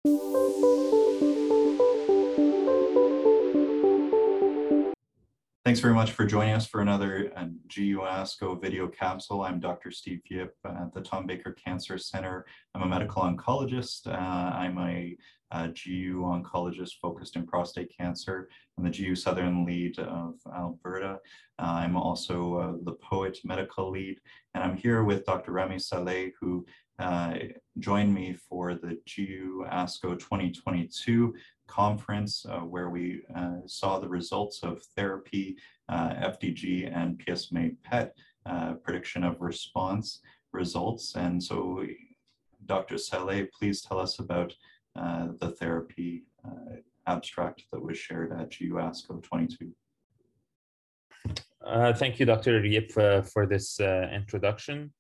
Thanks very much for joining us for another GU ASCO video capsule. I'm Dr. Steve Yip at the Tom Baker Cancer Center. I'm a medical oncologist. I'm a GU oncologist focused in prostate cancer. I'm the GU Southern lead of Alberta. I'm also the POET medical lead, and I'm here with Dr. Rami Saleh, who joined me for the GU ASCO 2022 conference where we saw the results of therapy, FDG and PSMA PET prediction of response results. And so Dr. Saleh, please tell us about the therapy abstract that was shared at GU ASCO 22. Thank you, Dr. Yip, for this introduction.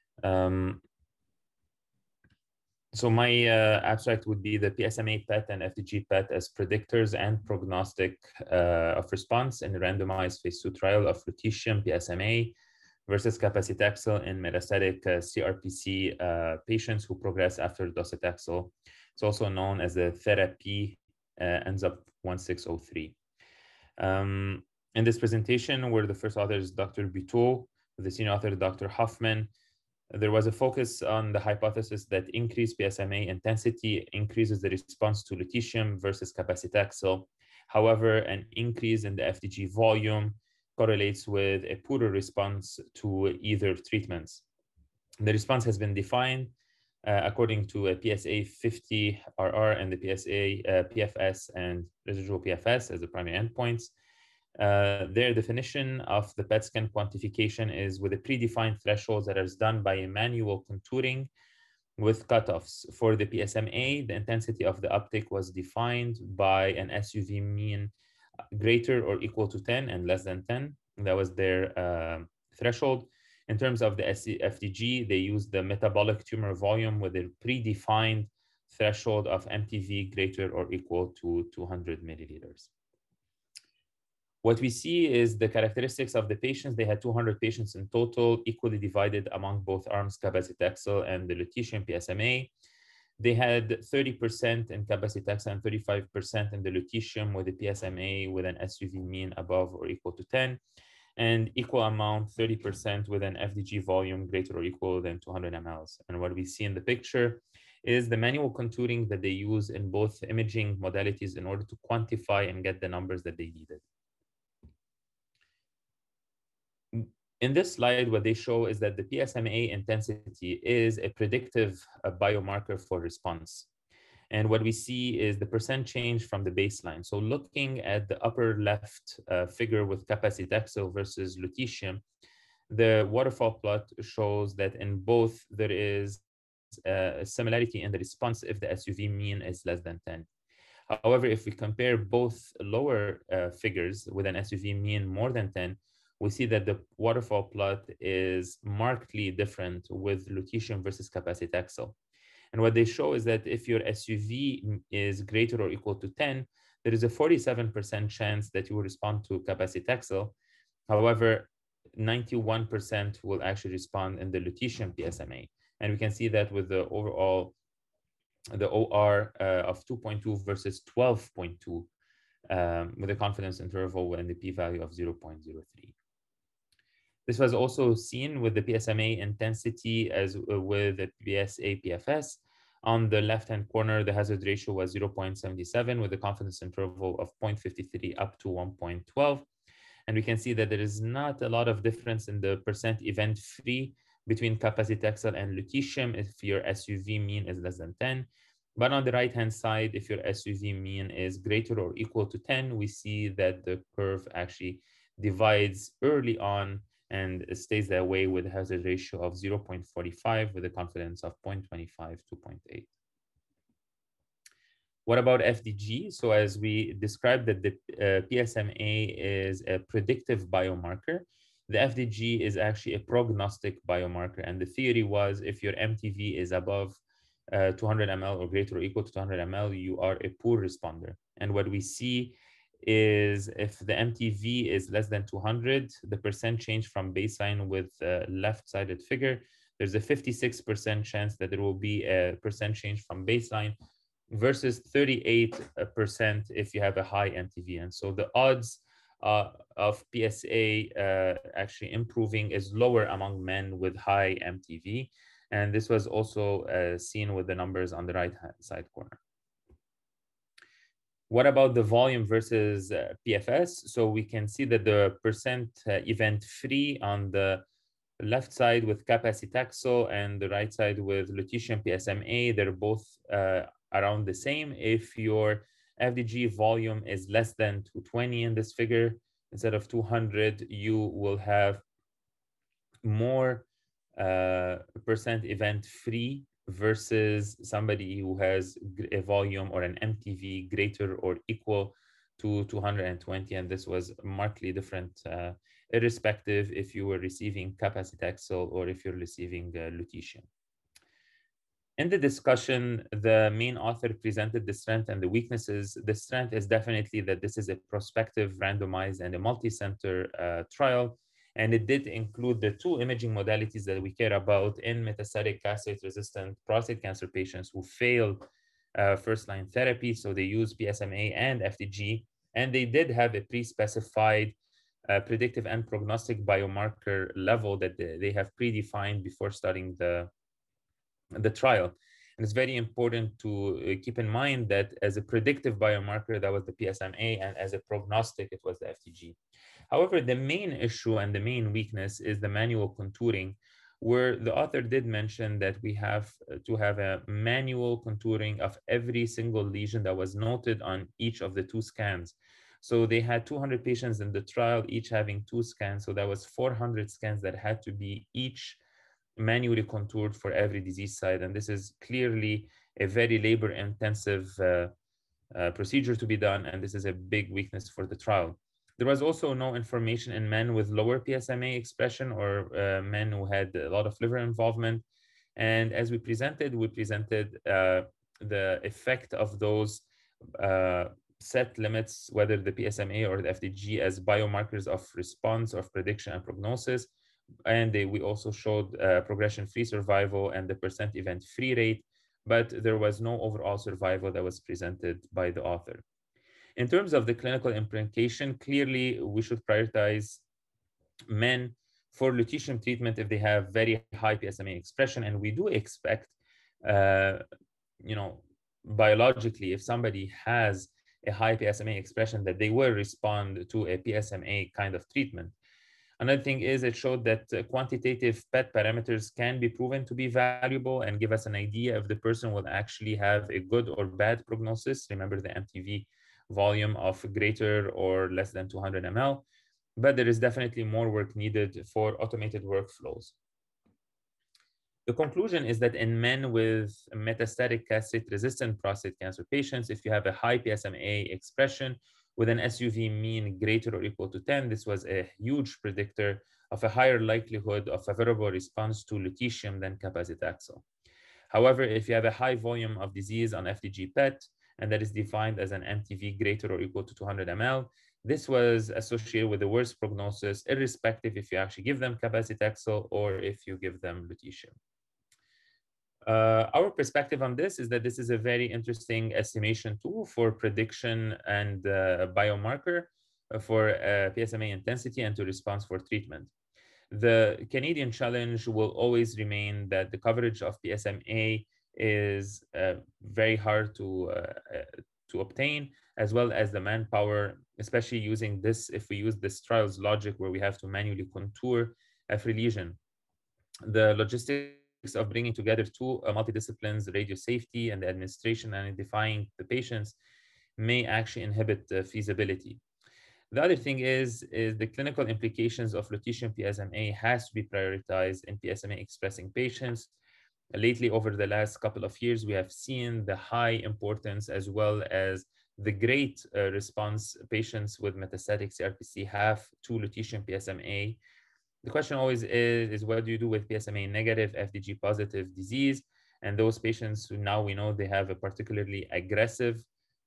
So my abstract would be the PSMA PET and FDG PET as predictors and prognostic of response in the randomized phase 2 trial of lutetium PSMA versus cabazitaxel in metastatic CRPC patients who progress after docetaxel. It's also known as the therapy ENZA-P 1603. In this presentation, were the first authors Dr. Buteau, the senior author Dr. Hoffman. There was a focus on the hypothesis that increased PSMA intensity increases the response to lutetium versus cabazitaxel. However, an increase in the FDG volume correlates with a poorer response to either treatments. The response has been defined according to a PSA 50 RR and the PSA PFS and residual PFS as the primary endpoints. Their definition of the PET scan quantification is with a predefined thresholds that is done by a manual contouring with cutoffs. For the PSMA, the intensity of the uptake was defined by an SUV mean greater or equal to 10 and less than 10. That was their threshold. In terms of the FDG, they used the metabolic tumor volume with a predefined threshold of MTV greater or equal to 200 milliliters. What we see is the characteristics of the patients. They had 200 patients in total, equally divided among both arms, cabazitaxel and the lutetium PSMA. They had 30% in cabazitaxel and 35% in the lutetium with the PSMA with an SUV mean above or equal to 10, and equal amount, 30% with an FDG volume greater or equal than 200 mLs. And what we see in the picture is the manual contouring that they use in both imaging modalities in order to quantify and get the numbers that they needed. In this slide, what they show is that the PSMA intensity is a predictive biomarker for response. And what we see is the percent change from the baseline. So looking at the upper left figure with cabazitaxel versus lutetium, the waterfall plot shows that in both there is a similarity in the response if the SUV mean is less than 10. However, if we compare both lower figures with an SUV mean more than 10, we see that the waterfall plot is markedly different with lutetium versus cabazitaxel. And what they show is that if your SUV is greater or equal to 10, there is a 47% chance that you will respond to cabazitaxel. However, 91% will actually respond in the lutetium PSMA. And we can see that with the overall, the OR of 2.2 versus 12.2 with a confidence interval and the p-value of 0.03. This was also seen with the PSMA intensity as with the PSA PFS. On the left-hand corner, the hazard ratio was 0.77 with a confidence interval of 0.53 up to 1.12. And we can see that there is not a lot of difference in the percent event-free between cabazitaxel and lutetium if your SUV mean is less than 10. But on the right-hand side, if your SUV mean is greater or equal to 10, we see that the curve actually divides early on and it stays that way with a hazard ratio of 0.45 with a confidence of 0.25 to 0.8. What about FDG? So as we described that the PSMA is a predictive biomarker, the FDG is actually a prognostic biomarker. And the theory was if your MTV is above 200 ml or greater or equal to 200 ml, you are a poor responder. And what we see is if the MTV is less than 200, the percent change from baseline with left-sided figure, there's a 56% chance that there will be a percent change from baseline versus 38% if you have a high MTV. And so the odds of PSA actually improving is lower among men with high MTV. And this was also seen with the numbers on the right-hand side corner. What about the volume versus PFS? So we can see that the percent event-free on the left side with cabazitaxel and the right side with lutetium PSMA, they're both around the same. If your FDG volume is less than 220 in this figure, instead of 200, you will have more percent event-free versus somebody who has a volume or an MTV greater or equal to 220. And this was markedly different, irrespective if you were receiving cabazitaxel or if you're receiving lutetium. In the discussion, the main author presented the strength and the weaknesses. The strength is definitely that this is a prospective, randomized, and a multi-center trial. And it did include the two imaging modalities that we care about in metastatic castrate-resistant prostate cancer patients who failed first-line therapy. So they use PSMA and FDG, and they did have a pre-specified predictive and prognostic biomarker level that they have predefined before starting the trial. And it's very important to keep in mind that as a predictive biomarker, that was the PSMA, and as a prognostic, it was the FDG. However, the main issue and the main weakness is the manual contouring, where the author did mention that we have to have a manual contouring of every single lesion that was noted on each of the two scans. So they had 200 patients in the trial, each having 2 scans. So that was 400 scans that had to be each manually contoured for every disease site. And this is clearly a very labor-intensive procedure to be done. And this is a big weakness for the trial. There was also no information in men with lower PSMA expression or men who had a lot of liver involvement. And as we presented the effect of those set limits, whether the PSMA or the FDG, as biomarkers of response, of prediction and prognosis. And we also showed progression-free survival and the percent event-free rate, but there was no overall survival that was presented by the author. In terms of the clinical implication, clearly we should prioritize men for lutetium treatment if they have very high PSMA expression. And we do expect, biologically, if somebody has a high PSMA expression, that they will respond to a PSMA kind of treatment. Another thing is it showed that quantitative PET parameters can be proven to be valuable and give us an idea if the person will actually have a good or bad prognosis. Remember the MTV volume of greater or less than 200 ml, but there is definitely more work needed for automated workflows. The conclusion is that in men with metastatic castrate-resistant prostate cancer patients, if you have a high PSMA expression with an SUV mean greater or equal to 10, this was a huge predictor of a higher likelihood of favorable response to lutetium than cabazitaxel. However, if you have a high volume of disease on FDG PET, and that is defined as an MTV greater or equal to 200 ml, this was associated with the worst prognosis, irrespective if you actually give them cabazitaxel or if you give them lutetium. Our perspective on this is that this is a very interesting estimation tool for prediction and biomarker for PSMA intensity and to response for treatment. The Canadian challenge will always remain that the coverage of PSMA is very hard to obtain, as well as the manpower, especially using this, if we use this trial's logic where we have to manually contour every lesion. The logistics of bringing together two multidisciplines, radio safety and the administration, and identifying the patients may actually inhibit feasibility. The other thing is the clinical implications of lutetium PSMA has to be prioritized in PSMA expressing patients. Lately, over the last couple of years, we have seen the high importance as well as the great response patients with metastatic CRPC have to lutetium PSMA. The question always is what do you do with PSMA negative, FDG positive disease? And those patients who now we know they have a particularly aggressive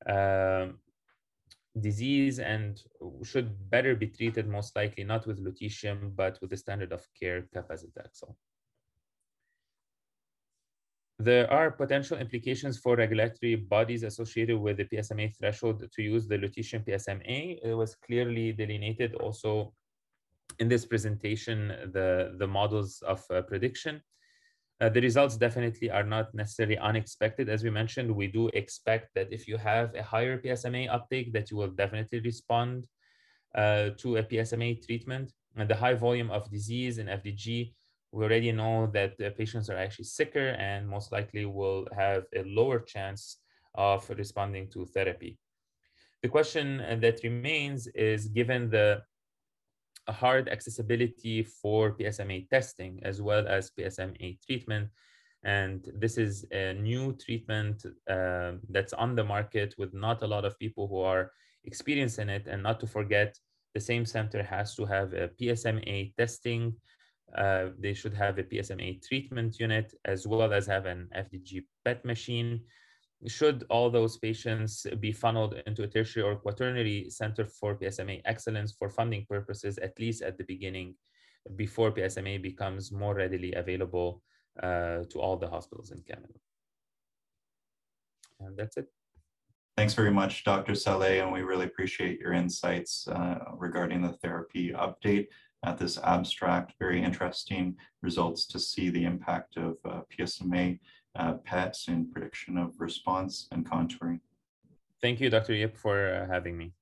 disease and should better be treated, most likely not with lutetium, but with the standard of care cabazitaxel. There are potential implications for regulatory bodies associated with the PSMA threshold to use the lutetium PSMA. It was clearly delineated also in this presentation, the models of prediction. The results definitely are not necessarily unexpected. As we mentioned, we do expect that if you have a higher PSMA uptake, that you will definitely respond to a PSMA treatment. And the high volume of disease in FDG, we already know that the patients are actually sicker and most likely will have a lower chance of responding to therapy. The question that remains is, given the hard accessibility for PSMA testing as well as PSMA treatment, and this is a new treatment that's on the market with not a lot of people who are experiencing it, and not to forget, the same center has to have a PSMA testing. They should have a PSMA treatment unit as well as have an FDG PET machine. Should all those patients be funneled into a tertiary or quaternary center for PSMA excellence for funding purposes, at least at the beginning, before PSMA becomes more readily available to all the hospitals in Canada. And that's it. Thanks very much, Dr. Saleh, and we really appreciate your insights regarding the therapy update at this abstract. Very interesting results to see the impact of PSMA PETs in prediction of response and contouring. Thank you, Dr. Yip, for having me.